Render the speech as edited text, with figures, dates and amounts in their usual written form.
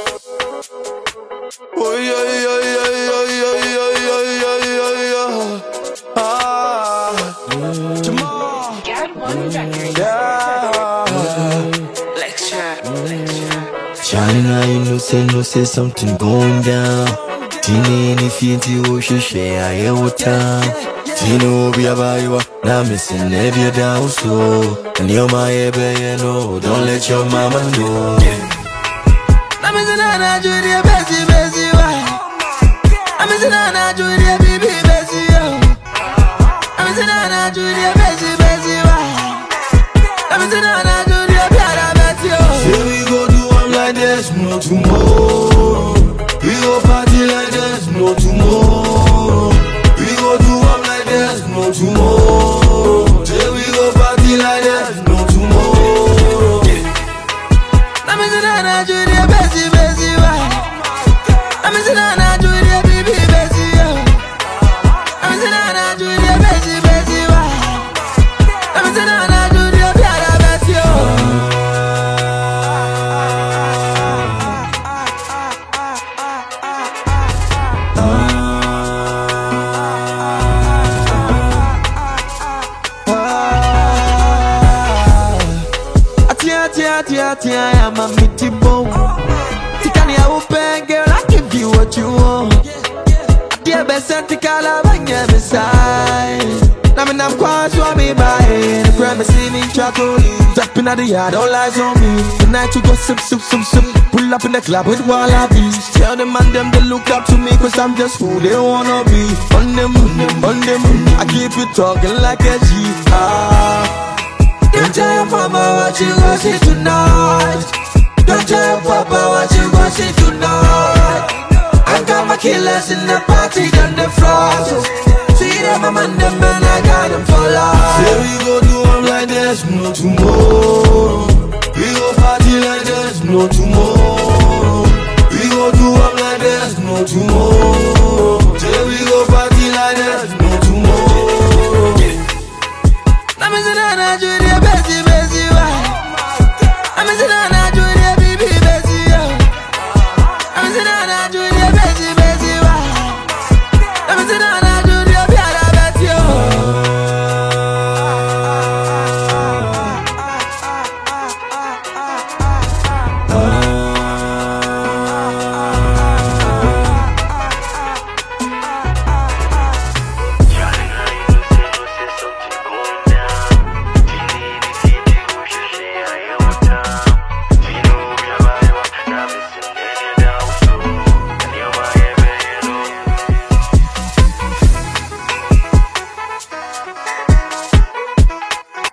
Oh yeah, yeah, yeah, yeah, yeah, yeah, yeah, yeah, yeah. Ah, tomorrow. Get one record. Yeah. Lecture. China, you know say something going down. Tini ni fiti wo share aye wota. Tino be about you, now missing every down so. And you're my baby, no, don't let your mama know. I'm missing Anna Julia, Bessie, why? I'm missing Anna Julia, baby, Bessie, yo. I'm missing Anna Julia, Bessie, why? I'm missing Anna Julia, Piara, Bessie, yo. Say we go do one like this, no tomorrow. We go party like this, no tomorrow. We go do one like this, no tomorrow. Say we go party like this, no tomorrow. I'm missing Anna Julia, Bessie, why? I'm missing Anna Julia, baby, Bessie, yo. I'm missing Anna Julia, Bessie, why? I'm missing Anna Julia, Piara, Bessie, yo. Atia, I'm a meaty bone. Tikani, I open, girl, I give you what you want. Dear best anticala, bang your beside. I'm quite sure me by the premise in each other. Dropping at the yard, all eyes on me. Tonight we go sip. Pull up in the club with wallabies. Tell them and them to look up to me, cause I'm just who they wanna be. On them, I keep it talking like a G. Don't tell your mama what you gon' see tonight. Don't tell your papa what you gon' see tonight. I got my killers in the party on the floor. So see them, I'm on them and I got them for life. Say we go do them like this, no tomorrow. We go party like this, no tomorrow. We go do them like this, no tomorrow.